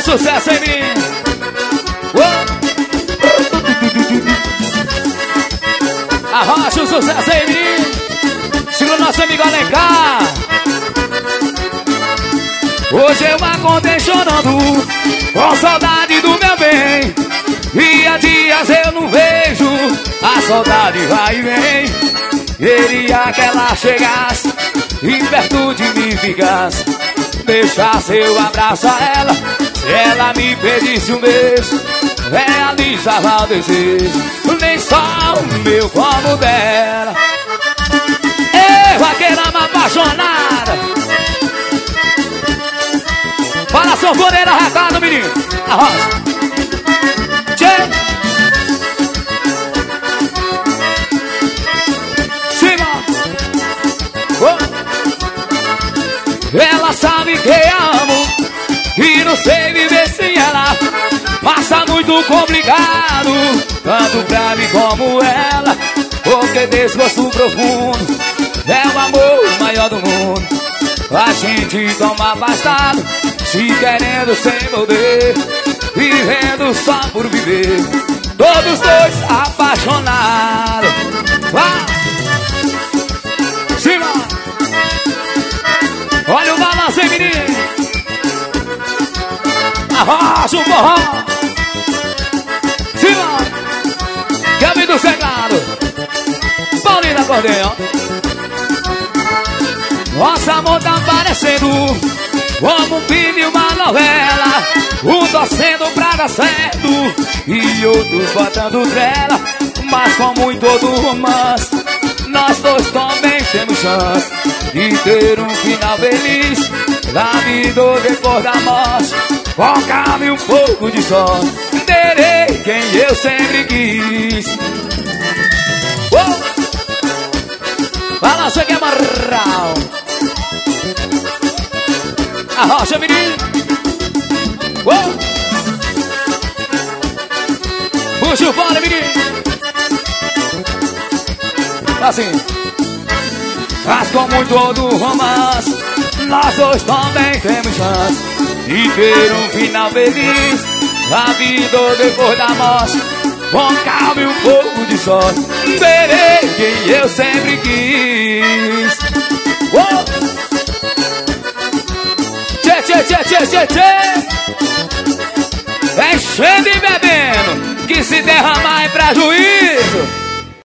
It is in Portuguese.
sucesso, hein, menino? Arrocha o sucesso aí, menino. Segura o nosso amigo Alencar. Hoje eu acordei chorando, com saudade do meu bem. E há dias eu não vejo, a saudade vai e vem. Queria que ela chegasse e perto de mim ficasse, deixasse eu abraçar ela. Se ela me pedisse um beijo, realizava o desejo, nem só o meu como o dela. Ei, vaqueirama apaixonada. Fala, sanfoneira, recado, menino. Arrocha. Tchê. Siga. Ela sabe que amo e não sei viver sem ela. Passa muito complicado, tanto pra mim como ela. Porque desgosto profundo é o amor maior do mundo. A gente toma afastado, se querendo sem poder, vivendo só por viver, todos dois apaixonados. Cima. Olha o balanço, hein, menino. Arrocha o forró. Cima. Gabi do Secado. Paulinho da Cordeão. Nosso amor tá parecendo como um filme e uma novela. Um torcendo pra dar certo e outro botando trela. Mas como em todo romance, nós dois também temos chance de ter um final feliz, da vida ou depois da morte. Com calma e um pouco de sorte, terei quem eu sempre quis. Balança que é marral. Arrocha, menino. Puxa o fole, menino. Assim. Mas como em todo romance, nós dois também temos chance de ter um final feliz, a vida ou depois da morte. Com calma e um pouco de sorte, verei quem eu sempre quis. Tchê, tchê, tchê, tchê, tchê, tchê. Enchendo e bebendo, que se derramar é prejuízo.